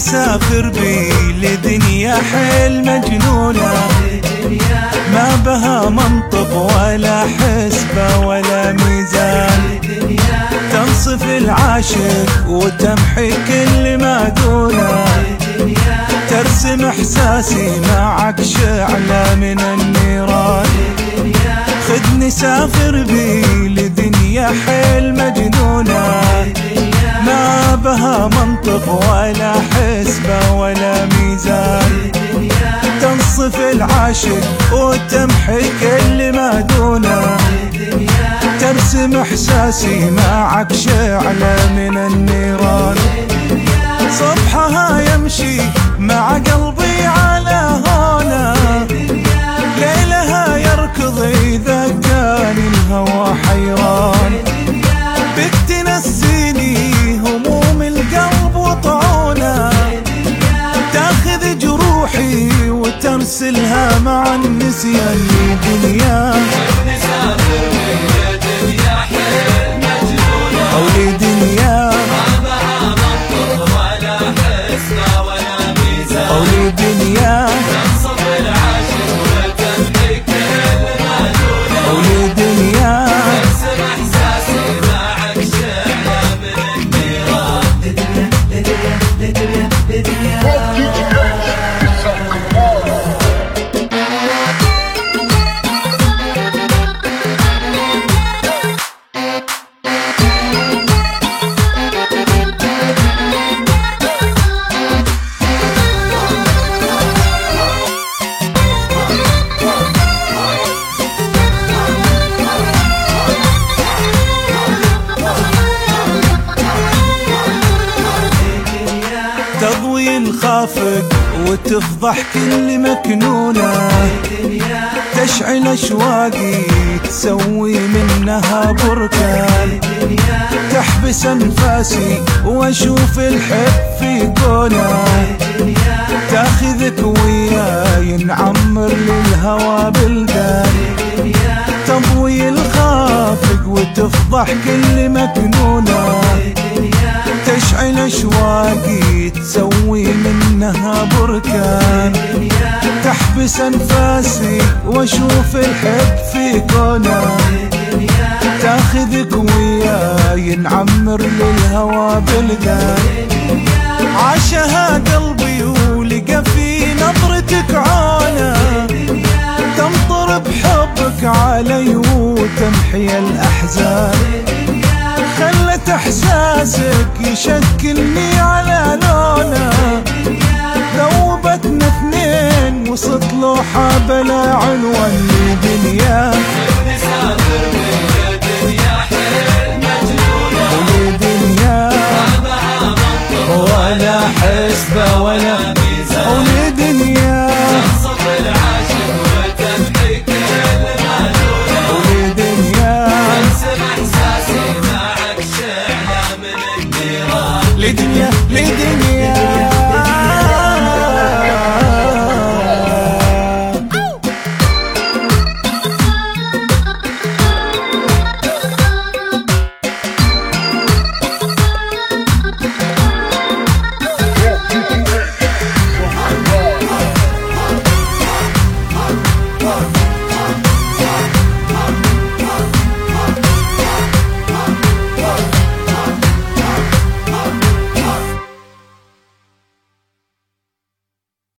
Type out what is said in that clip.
سافر بي لدنيا حيل مجنونة، ما بها منطق ولا حسبة ولا ميزان، تنصف العاشق وتمحي كل ما دونه، ترسم احساسي معك شعلة من النيران. خدني سافر بي لدنيا حيل مجنونة، ما بها منطق ولا حسبة ولا ميزان، تنصف العاشق وتمحي كل ما دونه، ترسم احساسي معك شعلة من النيران. صبحها يمشي مع قلبي على هونه، ليلها يركض إذا كان الهوى حيران، بك تنسيني هموم القلب وطعونه، تاخذ جروحي وترسلها مع النسيان لدنيا أو لدنيا أو لدنيا أو لدنيا. تضوي الخافق وتفضح كل مكنونة، تشعل أشواقي تسوي منها بركان، تحبس أنفاسي وأشوف الحب في كونه، تاخذك وياي نعمر للهوى بلدان، تضوي الخافق وتفضح كل مكنونة، تشعل أشواقي تسوي منها بركان، تحبس أنفاسي وأشوف الحب في كونه، تاخذك وياي نعمر للهوى بلدان. عاشها قلبي ولقى في نظرتك عونه، تمطر بحبك علي وتمحي الأحزان، خلت احساسك يشكلني على لونه، ذوبتنا اثنين وسط لوحة بلا عنوان لدنيا.